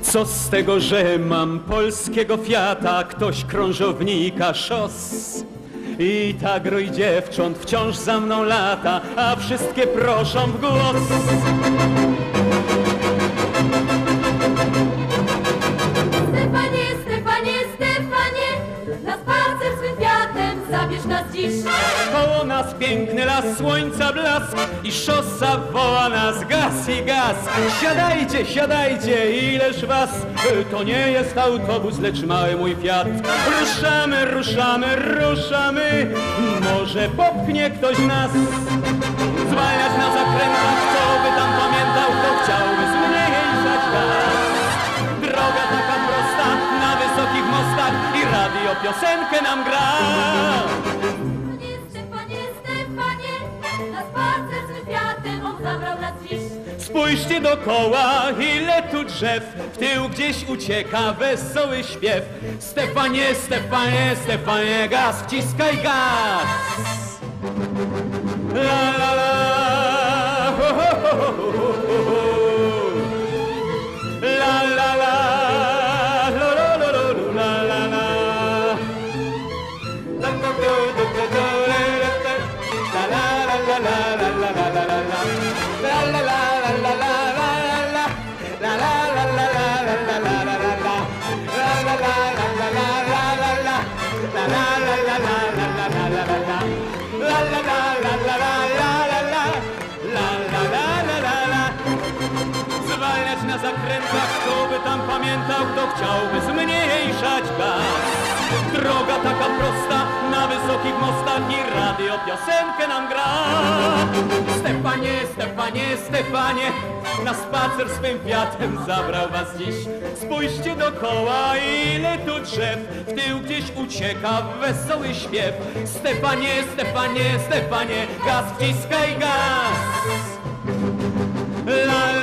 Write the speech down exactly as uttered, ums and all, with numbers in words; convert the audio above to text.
Co z tego, że mam polskiego Fiata, ktoś krążownika szos? I ta groj dziewcząt wciąż za mną lata, a wszystkie proszą w głos. Stefanie, Stefanie, Stefanie, na spacer swym Fiatem zabierz nas dziś. Koło nas piękny las, słońca blask i szosa woła nas gaz i gaz. Siadajcie, siadajcie, ileż was, to nie jest autobus, lecz mały mój Fiat. Ruszamy, ruszamy, ruszamy, może popchnie ktoś nas. Zwalniać na zakrętach, kto by tam pamiętał, kto chciałby zmniejszać gaz. Droga taka prosta, na wysokich mostach i radio piosenkę nam gra. Stefanie, Stefanie, na spacer swym Fiatem on zabrał nas dziś. Spójrzcie dokoła, ile tu drzew, w tył gdzieś ucieka wesoły śpiew. Stefanie, Stefanie, Stefanie, gaz, wciskaj gaz. La la la, ho, ho, ho, ho, ho, ho. La la la, lo, lo, lo, lo, lo, la la la. La la la la la la la la la la la. La la la la la la la la la la la la la la la la la. La la la la la la la la la. La la la la la la la la la la. La la la la la la la la. La la la la la la. Zwalniać na zakrętach, kto by tam pamiętał, kto chciałby zmniejszać gaz. Droga taka prosta, na wysokich mostach i radio piosenkę nam gra. Stefanie, Stefanie, Stefanie, na spacer swym Fiatem zabrał was dziś. Spójrzcie dokoła, ile tu drzew, w tył gdzieś ucieka wesoły śpiew. Stefanie, Stefanie, Stefanie, gaz, wciskaj gaz. La,